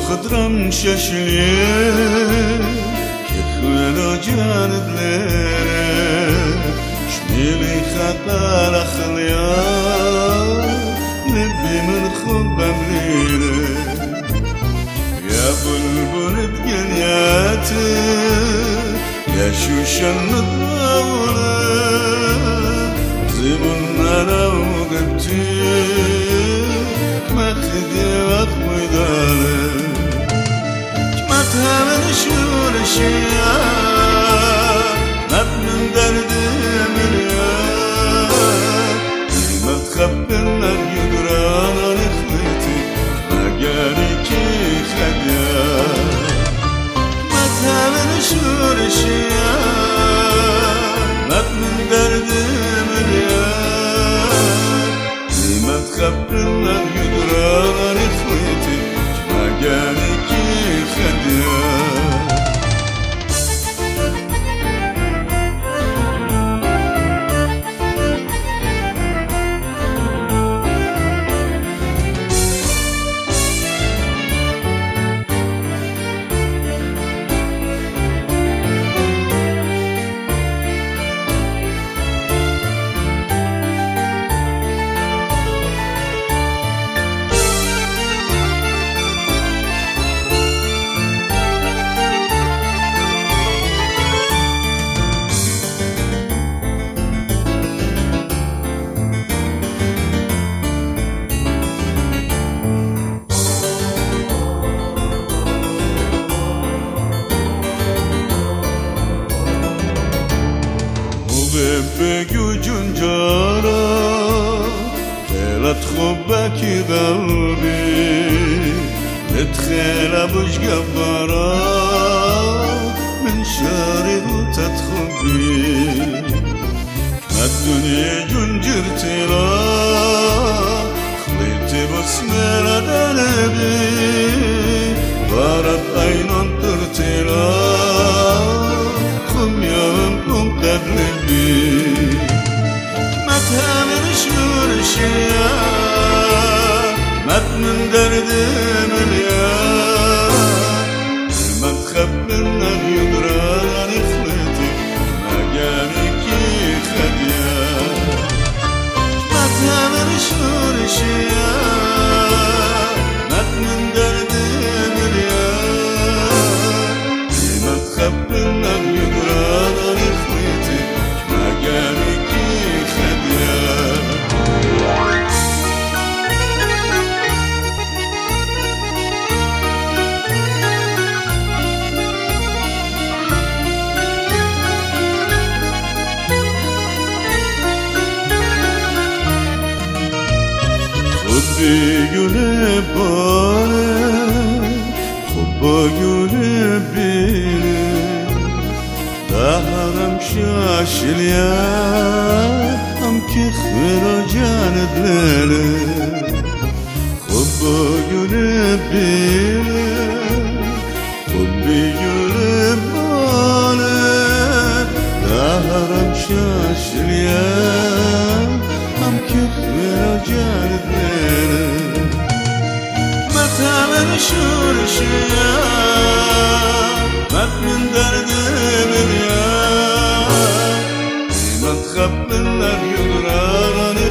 خضرم ششلی که خدا جاند لره شمیلی خطر اخلیا لبی من خوبم لیره یا بلبلت گنیاتی یا شوشن نطاوله زمون نراو قبتی مخدي وقوي داره كمتها من شور الشياء مات من درد مليان ما تخبرنا يدرانا نخلتي ما قالكي خديان كمتها من شور الشياء مات من درد مليان ما تخبرنا يدرانا نخلتي ما قالكي خديان بگوجون جارا خیلت خوبکی قلبی نتخیل بوش گبارا من شاری رو تتخبی الدنيا جنجرتي لا خليتي بسمة دربي بارد عينان درتي لا خم يوم كم قبلبي ما تهمن شور الشياء مات من درد مليان ما تخبرنا يدران خليتي ما جانيكي خديان ما تهمن شور الشياء مات من درد مليان ما تخبرنا يدران خليتي ما جانيكي خديان گونه باره خوب گونه بیره دهرم شاشلیا هم که خراجان دله خوب گونه بیره خوب گونه باره دهرم شاشلیا هم که خراجان دله من شور الشياء مات من درد مليان ما تخبرنا يدران